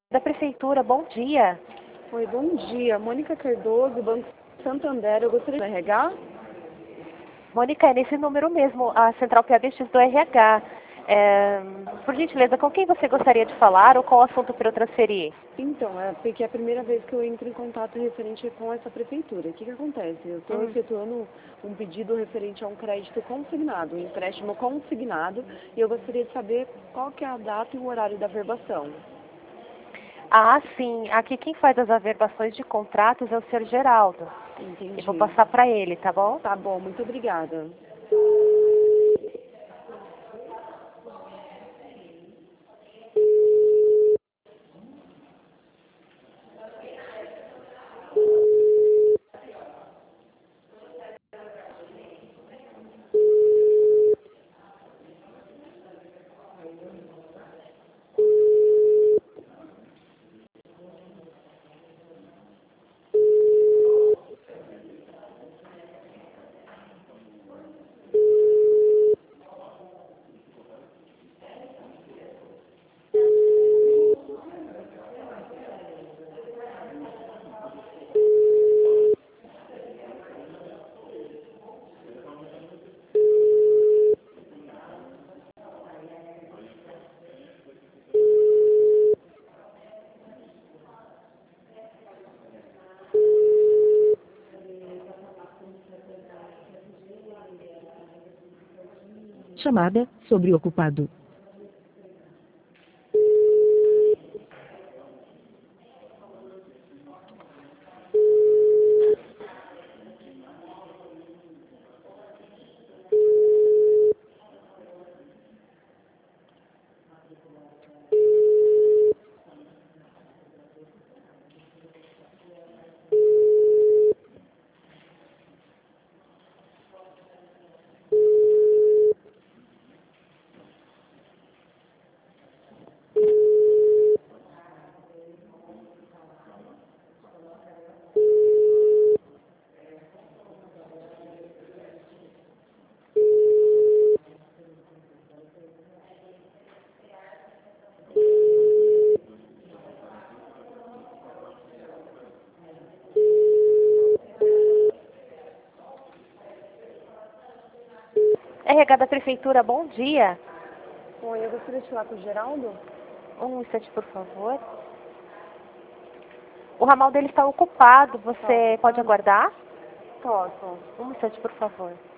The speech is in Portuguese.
Da prefeitura, bom dia. Oi, bom dia. Mônica Cardoso, Banco Santander. Eu gostaria de RH. Mônica, é nesse número mesmo, a Central PABX do RH. Por gentileza, com quem você gostaria de falar ou qual assunto para eu transferir? Então, é porque é a primeira vez que eu entro em contato referente com essa prefeitura. O que acontece? Eu estou efetuando um pedido referente a um crédito consignado, um empréstimo consignado, e eu gostaria de saber qual que é a data e o horário da verbação. Ah, sim. Aqui quem faz as averbações de contratos é o Sr. Geraldo. Entendi. Eu vou passar para ele, tá bom? Tá bom, muito obrigada. Chamada sobreocupado. RH da prefeitura, bom dia. Oi, eu gostaria de falar com o Geraldo. Um instante, por favor. O ramal dele está ocupado. Você pode aguardar? Posso. Um instante, por favor.